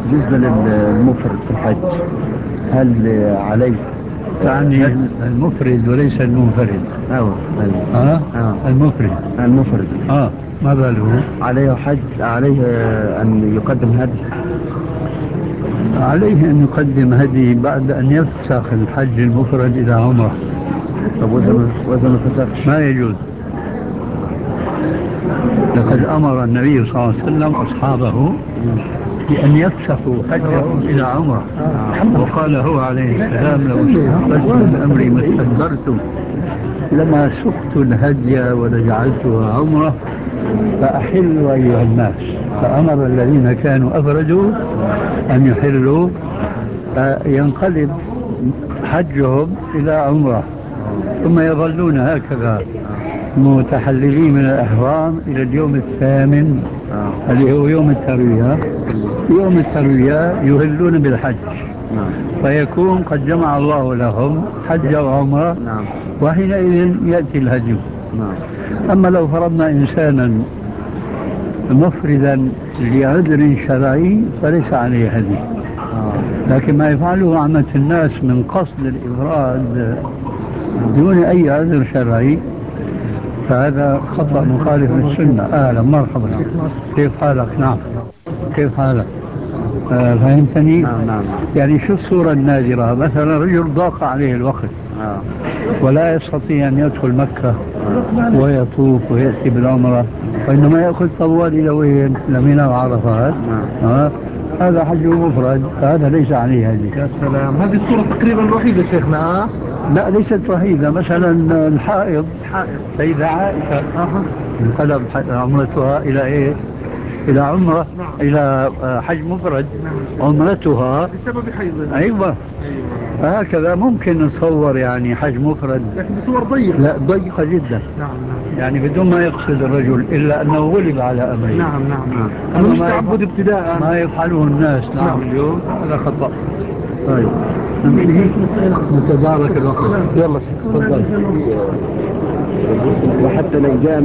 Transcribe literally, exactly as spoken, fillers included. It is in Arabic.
بالنسبة للمفرد في الحج هل عليه؟ تعني المفرد وليس المنفرد. أيوة أيوة. ها آه. المفرد. المفرد اه ما باله؟ عليه حج، عليه أن يقدم هدي. عليه أن يقدم هدي بعد أن يفسخ الحج المفرد إلى عمره. طب وإذا ما وإذا ما فسخش؟ ما يجوز. لقد أمر النبي صلى الله عليه وسلم أصحابه بأن يفسخوا حجهم إلى عمره، وقال هو عليه السلام: لو استقبلت من أمري ما استدبرت لما سقت الهدي ولجعلتها عمره فأحلوا أيها الناس. فأمر الذين كانوا أفردوا أن يحلوا، فينقلب حجهم إلى عمره، ثم يظلون هكذا متحللين من الأحرام إلى اليوم الثامن اللي هو يوم التروية. يوم التروية يهلون بالحج، فيكون قد جمع الله لهم حج وعمرة، وحينئذ يأتي الهدي. أما لو فرضنا إنسانا مفردا لعذر شرعي فليس عليه هدي، لكن ما يفعله عامة الناس من قصد الإفراد دون أي عذر شرعي فهذا خطأ مخالف للسنة. أهلا مرحبا، كيف حالك؟ نعم كيف حالك؟ آه فهمتني؟ نعم نعم. يعني شو الصورة النادرة؟ مثلا رجل ضاق عليه الوقت آه. ولا يستطيع أن يدخل مكة ويطوف ويأتي بالعمرة، وإنما يأخذ طوال إلى وين؟ لمنى وعرفات. آه. هذا حج مفرد، فهذا ليس عليه هذه. يا سلام، هذه الصورة تقريبا الوحيدة شيخنا. لا ليست وحيدة. مثلا الحائض، سيدة عائشة انقلب عمرتها إلى إيه؟ إلى عمرة. نعم. إلى حج مفرد. نعم. عمرتها بسبب حيضها. أيوة. هكذا ممكن نصور يعني حج مفرد، لكن بصور ضيقة. لا ضيقة جدا. نعم نعم. يعني بدون ما يقصد الرجل إلا أنه غلب على أمره. نعم نعم نعم. أما مش تعبد ابتداء ما يفعله الناس. نعم. نعم. اليوم هذا خطأ. طيب نمشي نتدارك الوقت. يلا تفضل. وحتى لو جاء